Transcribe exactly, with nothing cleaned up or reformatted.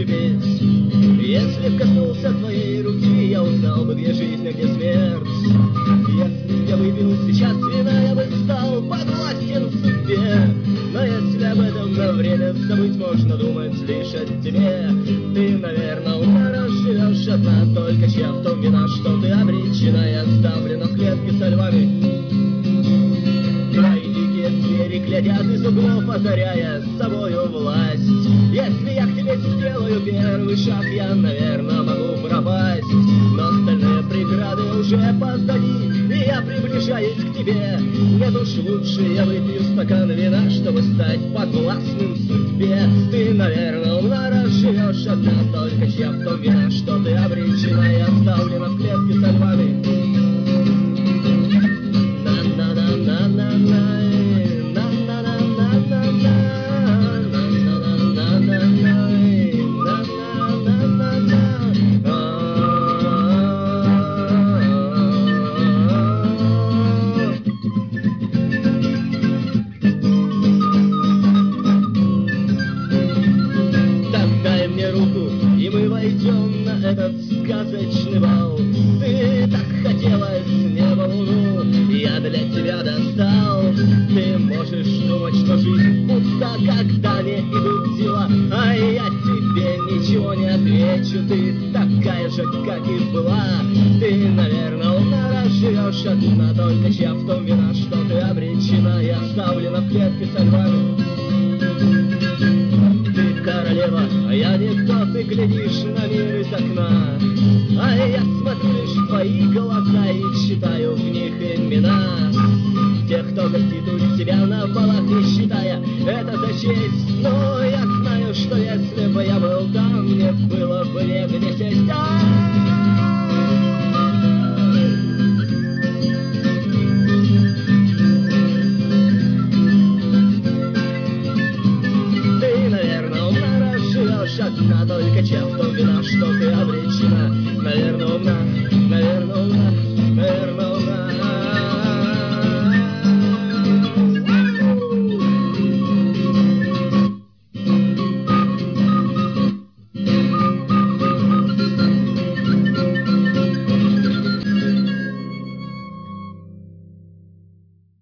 зацепить. Если б коснулся твоей руки, я узнал бы, где жизнь, а где смерть. Если б я выпил сейчас вина, я бы стал подвластен судьбе. Но если об этом на время забыть, можно думать лишь о тебе. Ты, наверное, умно живешь одна, только чья в том вина, что ты обречена и оставлена в клетке со львами. Твои дикие звери глядят из углов, озаряя с собою власть. Если я к тебе сделаю первый шаг, я, наверное, могу пропасть. Но остальные преграды уже позади, и я приближаюсь к тебе. Нет уж, лучше я выпью стакан вина, чтобы стать подвластным судьбе. Ты, наверное, умно разживешь одна, только чья в том вина, что ты обречена и оставлена в клетке со львами. Идем на этот сказочный бал. Ты так хотела с неба луну, я для тебя достал. Ты можешь думать, что жизнь пуста, когда не идут дела, а я тебе ничего не отвечу. Ты такая же, как и была. Ты, наверное, умно разживешь одна, только чья в том вина, что ты обречена и оставлена в клетке со львами. Королева, а я никто, ты глядишь на мир из окна, а я смотрю лишь в твои глаза и читаю в них имена тех, кто гостит у тебя на балах, не считая это за честь. Но я знаю, что если бы я был там, мне было бы негде сесть. Одна, только чья в том вина, что ты обречена. Наверное, умна, наверное, умна, наверное,